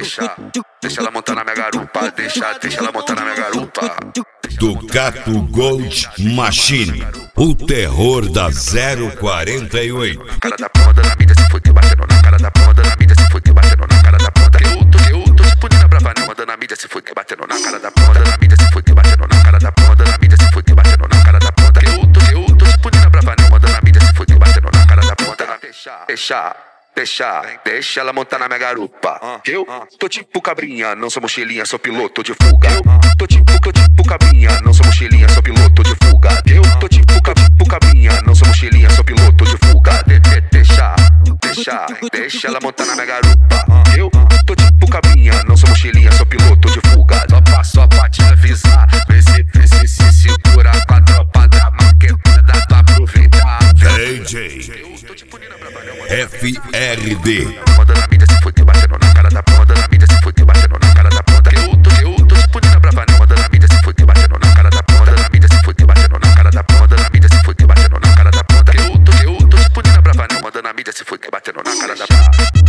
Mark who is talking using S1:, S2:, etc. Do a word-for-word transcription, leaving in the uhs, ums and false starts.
S1: deixa, deixa ela montar na minha garupa, deixa, deixa ela montar na minha garupa.
S2: Ducato Gold Machine, o terror da zero quarenta e oito.
S1: Na cara da ponta da mídia se fudeu, batendo na cara da ponta da mídia se fudeu, batendo na cara da ponta. Que eu tô, que eu tô tipo Nina Brava, não mandando a mídia se fudeu, batendo na cara da ponta da mídia se fudeu, batendo na cara da ponta da mídia se fudeu, batendo na cara da ponta. Que eu tô, que eu tô tipo Nina Brava, não mandando a mídia se fudeu, batendo na cara da ponta. Deixa, deixa. Deixa, deixa ela montar na minha garupa. Eu tô tipo cabrinha, não sou mochilinha, sou piloto de fuga. Eu tô tipo, tô tipo cabrinha, não sou mochilinha, sou piloto de fuga. Eu tô tipo, tipo cabrinha, não sou mochilinha, sou piloto de fuga. De, de, deixa, deixa, deixa ela montar na minha garupa. Eu tô tipo cabrinha, não sou mochilinha, sou piloto de fuga. Só pra, só pra te avisar, vê se, vê se se segura com a tropa da maquetada, tu aproveitar.
S2: D J F R D.
S1: Ponta da mídia se fudeu, batendo na cara da ponta da mídia se fudeu, batendo na cara da ponta. Que eu tô, que eu tô tipo Nina Brava, não manda na mídia se fudeu, batendo na cara da ponta da mídia se fudeu, batendo na cara da ponta da mídia se fudeu, batendo na cara da ponta. Que eu tô, que eu tô tipo Nina Brava, não manda na mídia se fudeu, batendo na cara da ponta.